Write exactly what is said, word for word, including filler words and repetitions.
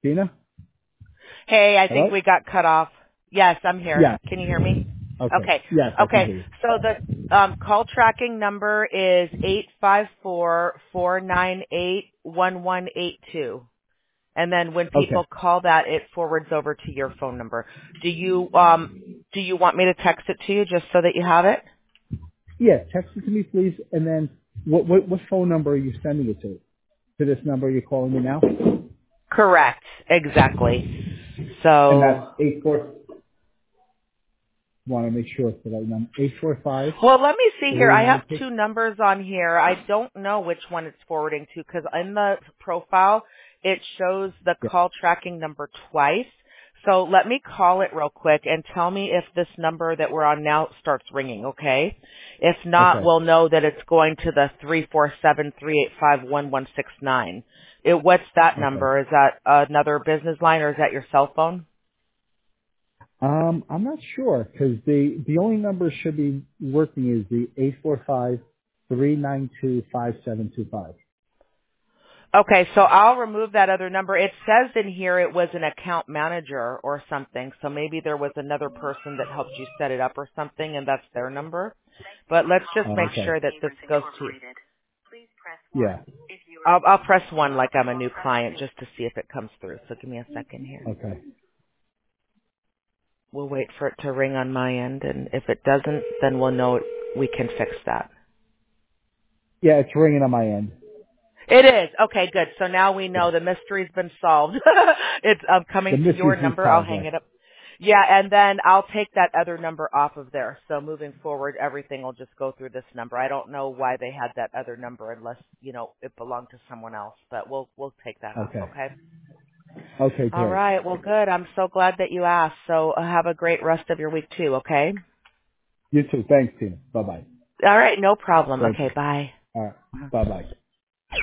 Tina? Hey, I think Hello? we got cut off. Yes, I'm here. Yes. Can you hear me? Okay. Okay. Yes, I can Okay. hear you. So the um, call tracking number is eight five four, four nine eight, one one eight two. And then when Okay. people call that, it forwards over to your phone number. Do you um do you want me to text it to you just so that you have it? Yeah, text it to me, please. And then what, what, what phone number are you sending it to? To this number you're calling me now? Correct. Exactly. And So that's eight four. Want to make sure it's the right number. Eight four five Well, let me see here. three I have nine two. two numbers on here. I don't know which one it's forwarding to because in the profile, it shows the Yeah. call tracking number twice. So let me call it real quick and tell me if this number that we're on now starts ringing, okay? If not, Okay. we'll know that it's going to the three four seven, three eight five, one one six nine. It, what's that Okay. number? Is that another business line or is that your cell phone? Um, I'm not sure because the the only number should be working is the eight four five three nine two five seven two five. Okay, so I'll remove that other number. It says in here it was an account manager or something, so maybe there was another person that helped you set it up or something, and that's their number. But let's just Oh, make okay. sure that this goes to you. Yeah. I'll, I'll press one like I'm a new client just to see if it comes through. So give me a second here. Okay. We'll wait for it to ring on my end, and if it doesn't, then we'll know we can fix that. Yeah, it's ringing on my end. It is. Okay, good. So now we Yeah. know the mystery's been solved. It's um, The coming to your mystery's been number. I'll solved, hang yes. it up. Yeah, and then I'll take that other number off of there. So moving forward, everything will just go through this number. I don't know why they had that other number unless, you know, it belonged to someone else, but we'll we'll take that off, Okay. okay? Okay, All great. right. Well, good. I'm so glad that you asked. So uh, have a great rest of your week too, okay? You too. Thanks, Tina. Bye-bye. All right, no problem. Thank Okay, you. bye. All right. Bye-bye.